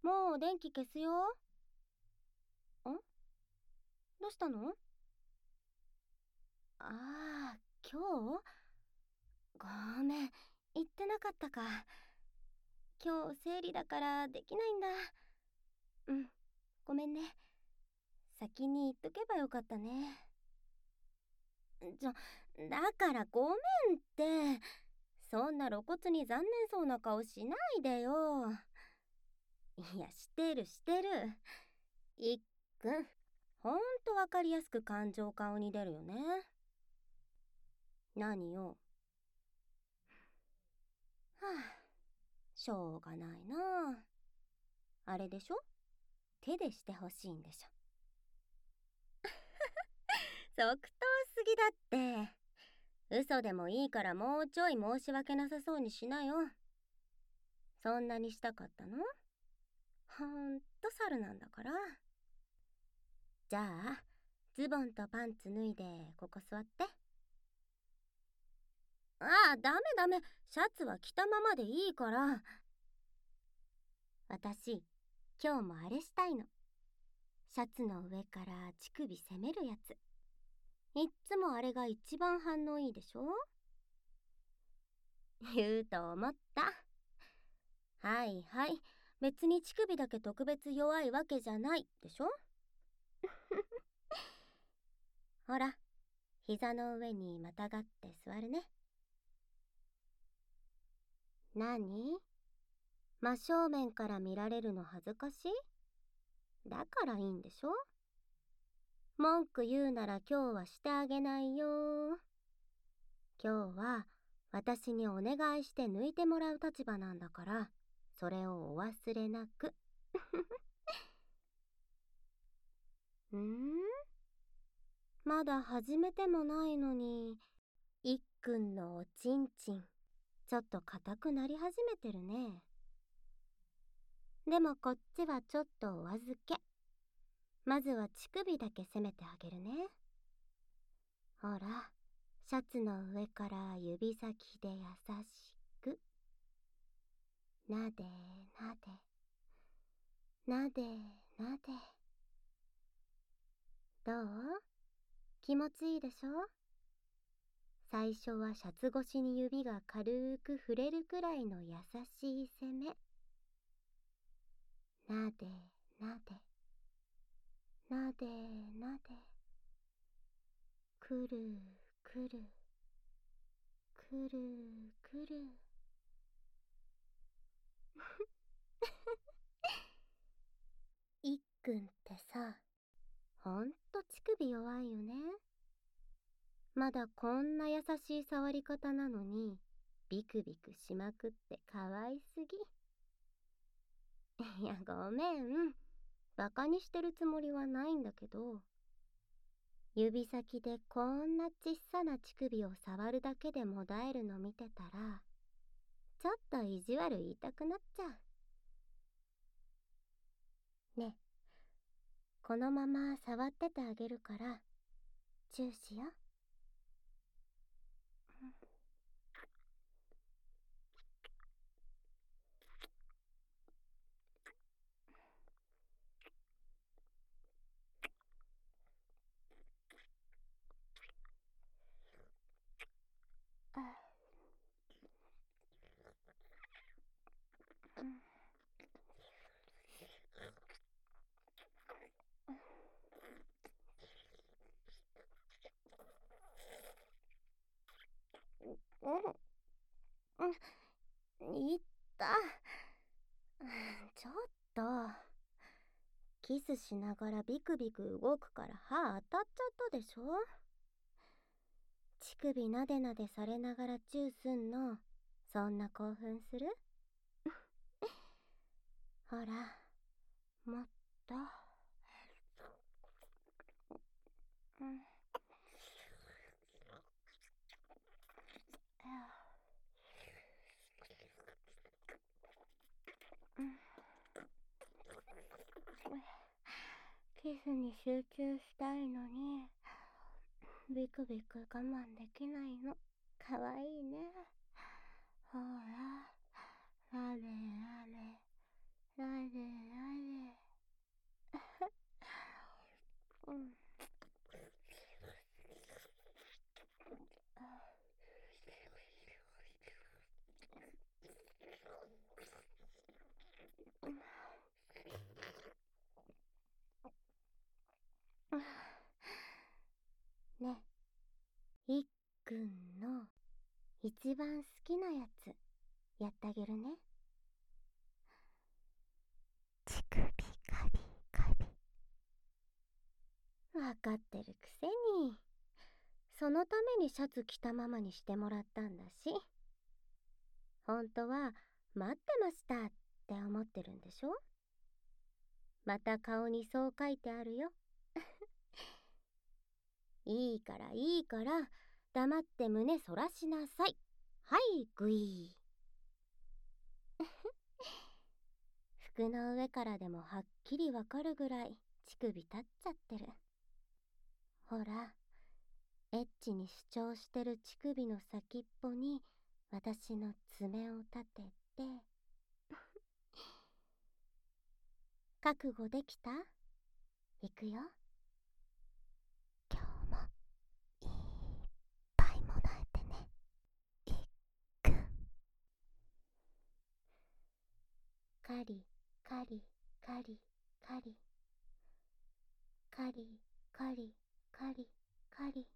もう電気消すよ。どうしたの？ああ、今日？ごめん、言ってなかったか。今日生理だからできないんだ。うん、ごめんね。先に言っとけばよかったね。だからごめんって。そんな露骨に残念そうな顔しないでよ。いや、してる。いっくん、ほんとわかりやすく感情顔に出るよね。何よ。はあ、しょうがないな。あれでしょ？手でしてほしいんでしょ。即答すぎだって。嘘でもいいからもうちょい申し訳なさそうにしなよ。そんなにしたかったの？ほんと猿なんだから。じゃあ、ズボンとパンツ脱いでここ座って。ああ、ダメ。シャツは着たままでいいから。私、今日もあれしたいの。シャツの上から乳首攻めるやつ。いっつもあれが一番反応いいでしょ？言うと思った。はい。別に乳首だけ特別弱いわけじゃないでしょ？ほら、膝の上にまたがって座るね。何？真正面から見られるの恥ずかしい？だからいいんでしょ？文句言うなら今日はしてあげないよ。今日は私にお願いして抜いてもらう立場なんだから、それをお忘れなく。まだ始めてもないのに、いっくんのおちんちん、ちょっと硬くなり始めてるね。でもこっちはちょっとお預け。まずは乳首だけ攻めてあげるね。ほら、シャツの上から指先で優しく。なで。どう？気持ちいいでしょ？最初はシャツ越しに指が軽く触れるくらいの優しい攻め。なで。くる。いっくんってさ、ほんと乳首弱いよね。まだこんな優しい触り方なのに、ビクビクしまくってかわいすぎ。いや、ごめん。バカにしてるつもりはないんだけど、指先でこんなちっさな乳首を触るだけでもだえるの見てたら、ちょっと意地悪言いたくなっちゃう。ね、このまま触っててあげるから、チューしよ。いった。ちょっと。キスしながらビクビク動くから歯当たっちゃったでしょ？乳首なでなでされながらチューすんの、そんな興奮する？ほら、もっと。キスに集中したいのに、ビクビク我慢できないの。かわいいね。ほら、なで。 くんの一番好きなやつやってあげるね。乳首カリカリ。わかってるくせに。そのためにシャツ着たままにしてもらったんだし。本当は待ってましたって思ってるんでしょ。また顔にそう書いてあるよ。いいからいいから黙って胸そらしなさい。はいグイー。服の上からでもはっきりわかるぐらい乳首立っちゃってる。ほら、エッチに主張してる乳首の先っぽに私の爪を立てて。覚悟できた？いくよ。今日もいっぱいもらえてね。いっくん。カリカリカリカリカリカリカリカリ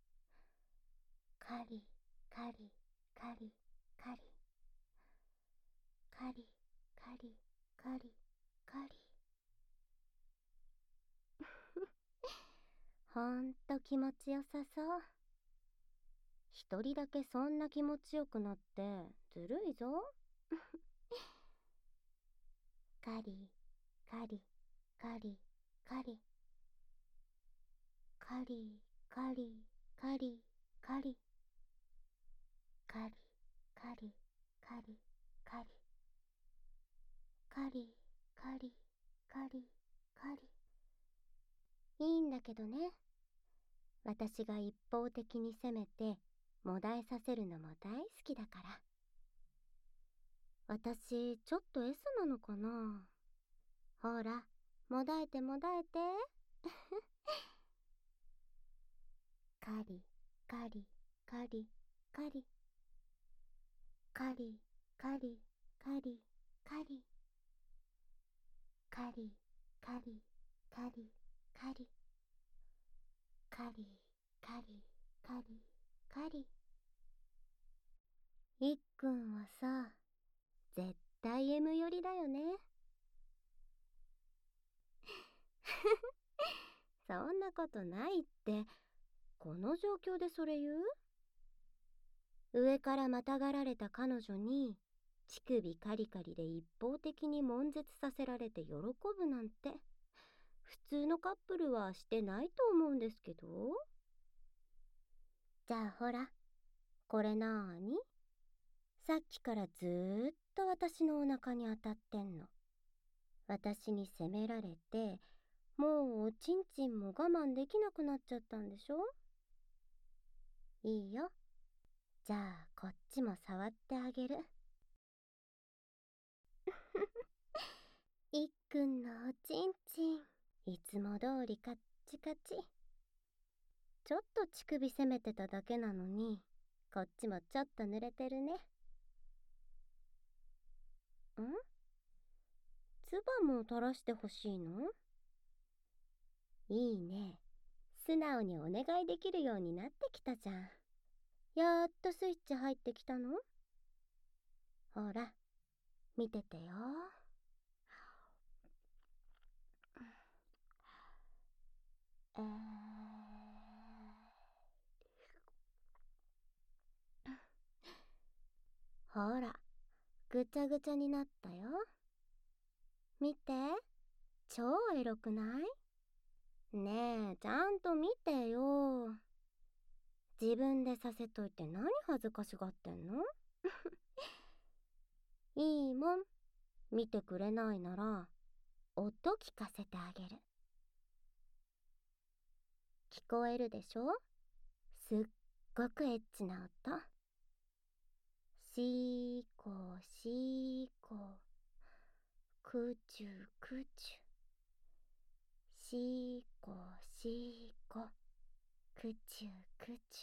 カリカリカリカリカリカリカリカリ。ほんと気持ちよさそう。一人だけそんな気持ちよくなってずるいぞ。カリカリカリカリカリカリカリカリカリカリカリカリカリカリカリカリ。いいんだけどね。私が一方的に攻めてもだえさせるのも大好きだから。私ちょっと S なのかな。ほら、もだえてもだえて。カリカリカリカリカリカリカリカリカリカリカリカリカリカリカリカリ。いっくんはさ、絶対 M 寄りだよね。そんなことないって。この状況でそれ言う？上からまたがられた彼女に乳首カリカリで一方的に悶絶させられて喜ぶなんて普通のカップルはしてないと思うんですけど。じゃあほら、これなーに？さっきからずーっと私のお腹に当たってんの。私に責められて、もうおちんちんも我慢できなくなっちゃったんでしょ？いいよ。じゃあこっちも触ってあげる。いっくんのおちんちん、いつも通りカッチカチ。ちょっと乳首攻めてただけなのに、こっちもちょっと濡れてるね。唾も垂らしてほしいの？いいね。素直にお願いできるようになってきたじゃん。やっとスイッチ入ってきたの？ほら、見ててよ。ほら、ぐちゃぐちゃになったよ。見て、超エロくない？ねえ、ちゃんと見てよ。自分でさせといて何恥ずかしがってんの？いいもん。見てくれないなら、音聞かせてあげる。聞こえるでしょ？すっごくエッチな音。シーコーシーコー、クチュクチュ。シーコーシーコー、クチュクチュ。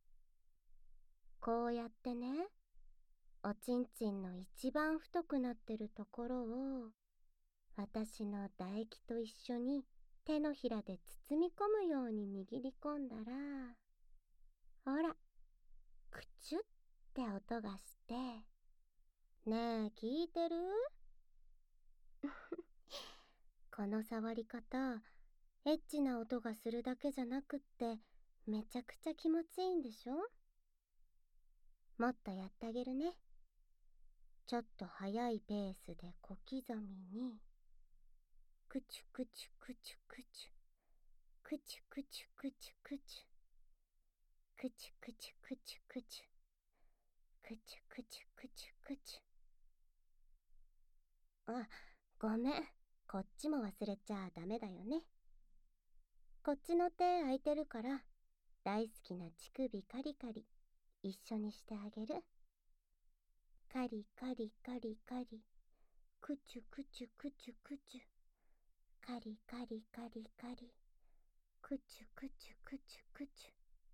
こうやってね、おちんちんの一番太くなってるところを私の唾液と一緒に手のひらで包み込むように握り込んだら、ほら、 クチュって音がして、ねえ聞いてる？この触り方、エッチな音がするだけじゃなくってめちゃくちゃ気持ちいいんでしょ？もっとやってあげるね。ちょっと速いペースで小刻みに、クチュクチュクチュクチュ、クチュクチュクチュクチュ、クチュクチュクチュクチュ、クチュクチュクチュクチュ。あ、ごめん、こっちも忘れちゃダメだよね。こっちの手空いてるから、大好きな乳首カリカリ一緒にしてあげる。カリカリカリカリ、クチュクチュクチュクチュ、カリカリカリカリ、クチュクチュクチュクチ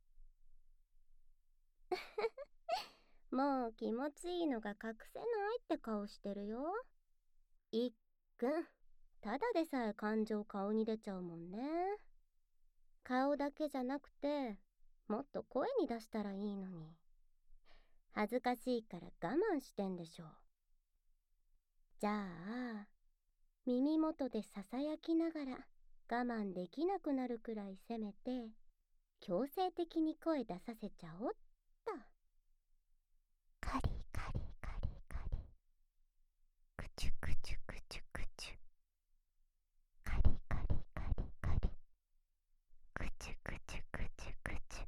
ュ。もう気持ちいいのが隠せないって顔してるよ。いっくん、ただでさえ感情顔に出ちゃうもんね。顔だけじゃなくて、もっと声に出したらいいのに。恥ずかしいから我慢してんでしょ。じゃあ、耳元でささやきながら我慢できなくなるくらいせめて、強制的に声出させちゃおっと。カリカリカリカリ、クチュクチュクチュクチュ、カリカリカリカリ、クチュクチュクチュクチュ。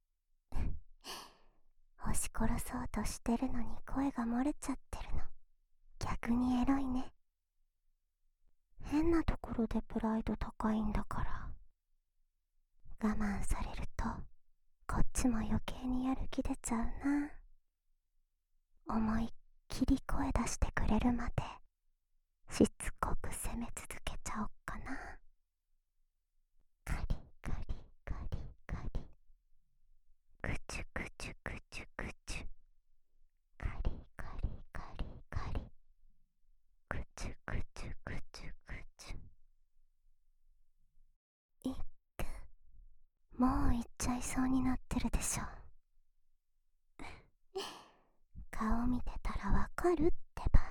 押し殺そうとしてるのに声が漏れちゃってるの、逆にエロいね。変なところでプライド高いんだから。我慢されるとこっちも余計にやる気出ちゃうな。思いっきり声出してくれるまでしつこく攻め続けちゃおっかな。カリカリカリカリ、クチュクチュクチュクチュ、カリカリカリカリ、クチュクチュクチュクチュ。いっくん、もう行っちゃいそうになってるでしょ。顔見てたらわかるってば。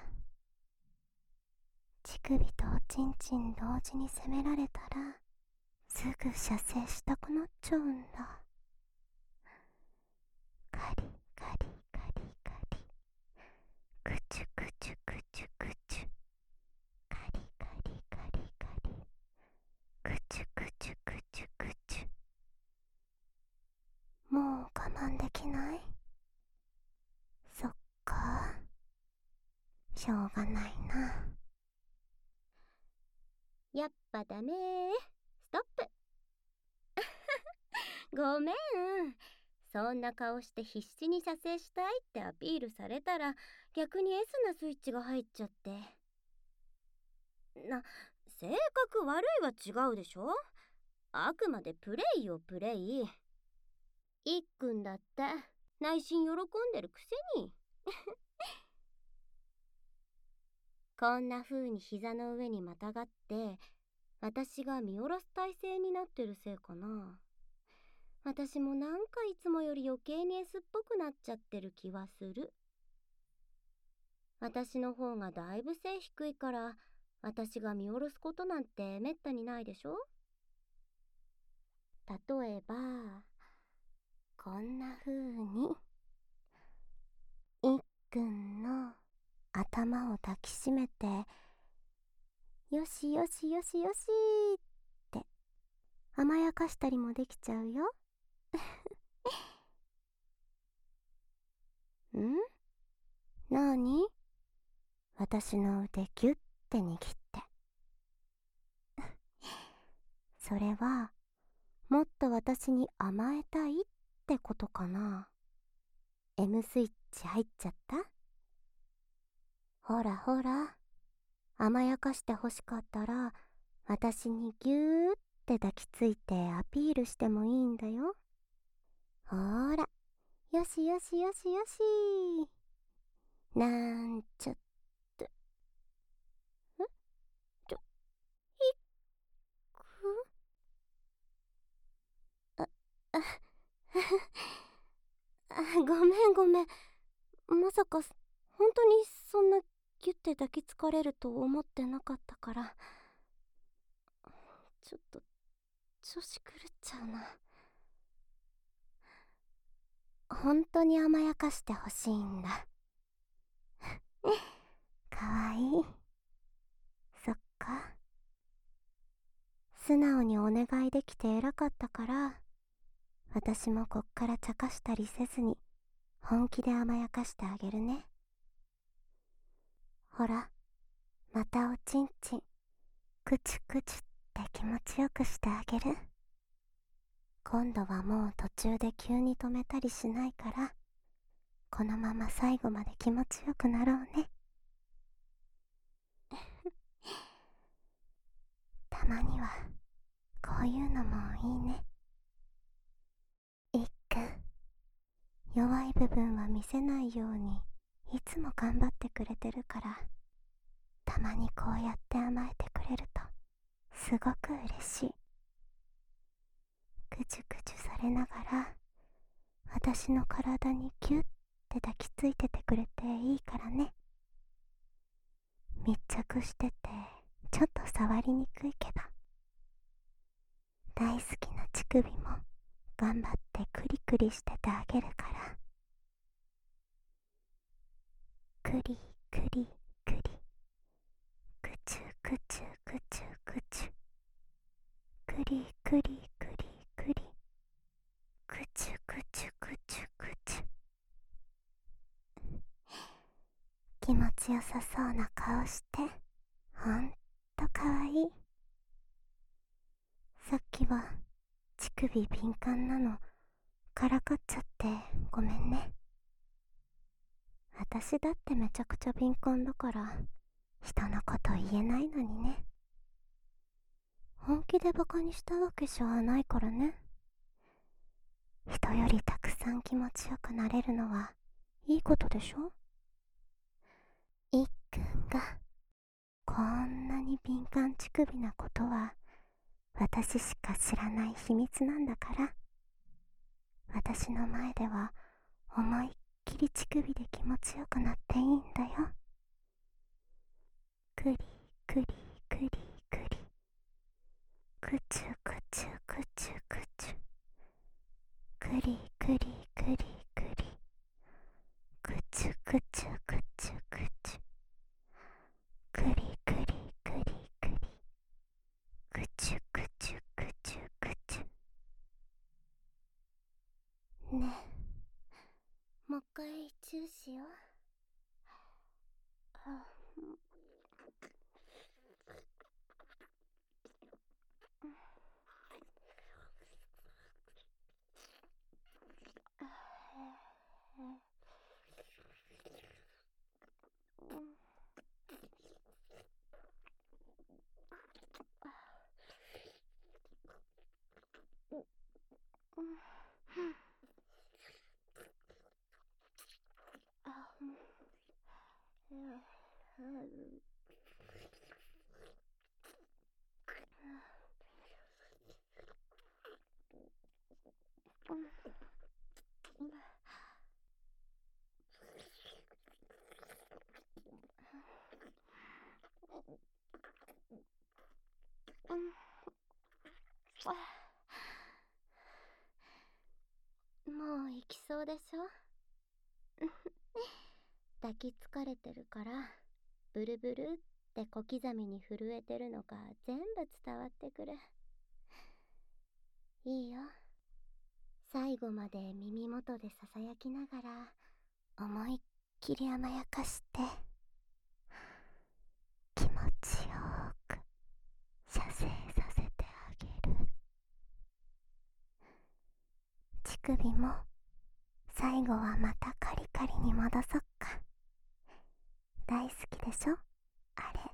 乳首とおちんちん同時に攻められたらすぐ射精したくなっちゃうんだ。カリカリカリカリ、クチュクチュクチュクチュ、カリカリカリカリ、クチュクチュクチュクチュ。もう我慢できない？そっか、しょうがないな。やっぱダメー。ストップ。ごめん。そんな顔して必死に射精したいってアピールされたら逆に S なスイッチが入っちゃって。性格悪いは違うでしょ。あくまでプレイよプレイ。いっくんだって内心喜んでるくせに。こんな風に膝の上にまたがって私が見下ろす体勢になってるせいかな。私もなんかいつもより余計に S っぽくなっちゃってる気はする。私の方がだいぶ背低いから私が見下ろすことなんてめったにないでしょ。例えばこんな風にいっくんの頭を抱きしめてよしよしよしよしって甘やかしたりもできちゃうよ。ん？なに？私の腕ギュッて握って。それはもっと私に甘えたいってことかな。M スイッチ入っちゃった？ほらほら、甘やかしてほしかったら私にギューって抱きついてアピールしてもいいんだよ。ほーら、よしよしよしよし。なんちゃって。ちょ、いっくあ、あ、 ごめんごめん。まさか本当にそんなギュッて抱きつかれると思ってなかったから、ちょっと調子狂っちゃうな。本当に甘やかしてほしいんだ。かわいい。そっか。素直にお願いできて偉かったから、私もこっから茶化したりせずに本気で甘やかしてあげるね。ほら、またおちんちんクチュクチュって気持ちよくしてあげる。今度はもう途中で急に止めたりしないから、このまま最後まで気持ちよくなろうね。たまにはこういうのもいいね。いっくん、弱い部分は見せないようにいつも頑張ってくれてるから、たまにこうやって甘えてくれるとすごく嬉しい。ぐちゅぐちゅされながら私の体にギュッて抱きついててくれていいからね。密着しててちょっと触りにくいけど、大好きな乳首も頑張ってクリクリしててあげるから。クリクリクリ、クチュクチュクチュクチュ、クリクリクリクリ、クチュクチュクチュクチュ。気持ちよさそうな顔してほんとかわいい。さっきは乳首敏感なのからかっちゃってごめんね。私だってめちゃくちゃ敏感だから人のこと言えないのにね。本気でバカにしたわけじゃないからね。人よりたくさん気持ちよくなれるのはいいことでしょ。いっくんがこんなに敏感乳首なことは私しか知らない秘密なんだから、私の前では思いっきり乳首で気持ちよくなっていいんだよ。クリクリクリクリ、クチュクチュクチュクチュ、クリクリクリクリ、クチュクチュクチュクチュ、クリクリクリクリ、クチュクチュクチュクチュ。ねえ、もう一回チューしよう。もう行きそうでしょ。抱きつかれてるからブルブルって小刻みに震えてるのが全部伝わってくる。いいよ、最後まで耳元でささやきながら思いっきり甘やかして気持ちよく射精させてあげる。乳首も最後はまたカリカリに戻そっか。大好きでしょあれ。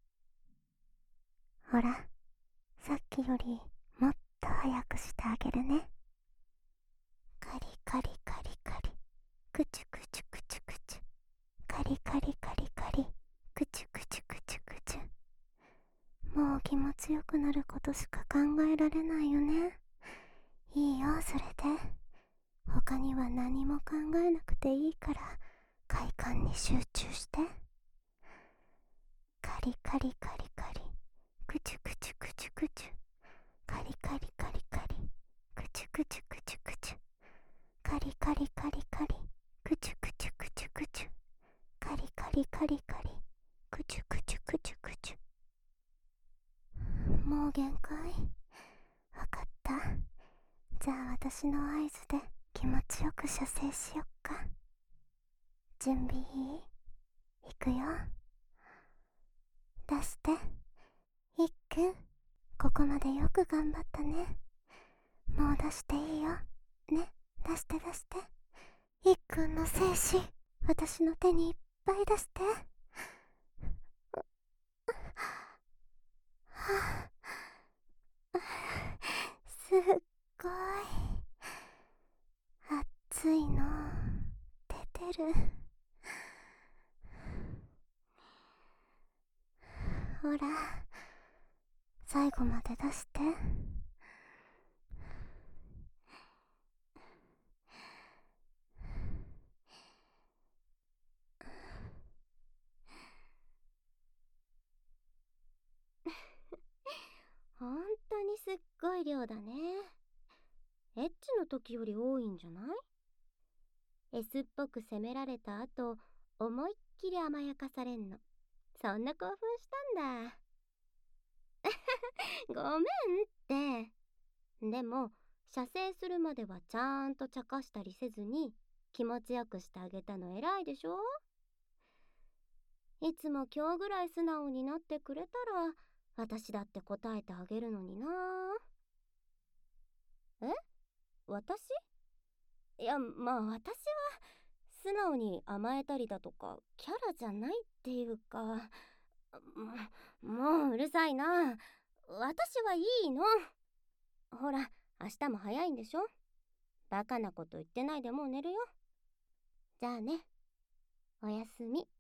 ほら、さっきよりもっと早くしてあげるね。カリカリカリカリ、クチュクチュクチュクチュ、カリカリカリカリ、クチュクチュクチュクチュ。もう気持ちよくなることしか考えられないよね。いいよ、それで他には何も考えなくていいから快感に集中して。カリカリカリカリ、クチュクチュクチュクチュ、カリカリカリカリ、クチュクチュクチュクチュ、カリカリカリカリ、クチュクチュクチュクチュ、カリカリカリカリ、クチュクチュクチュクチュ。もう限界。わかった。じゃあ私の合図で気持ちよく射精しよっか。準備いい？いくよ。出して。いっくん、ここまでよく頑張ったね。もう出していいよ。ね、出して出して。いっくんの精子、私の手にいっぱい出して。はあ、すっごい。熱いの、出てる。ほら、最後まで出して。ほんとにすっごい量だね。エッチの時より多いんじゃない？ S っぽく責められた後、思いっきり甘やかされんの。そんな興奮したんだ。ごめんって。でも、射精するまではちゃんと茶化したりせずに気持ちよくしてあげたの偉いでしょ？いつも今日ぐらい素直になってくれたら私だって答えてあげるのにな。え？私？いや、まあ私は素直に甘えたりだとかキャラじゃないっていうか、もううるさいな。私はいいの。ほら、明日も早いんでしょ？バカなこと言ってないでもう寝るよ。じゃあね、おやすみ。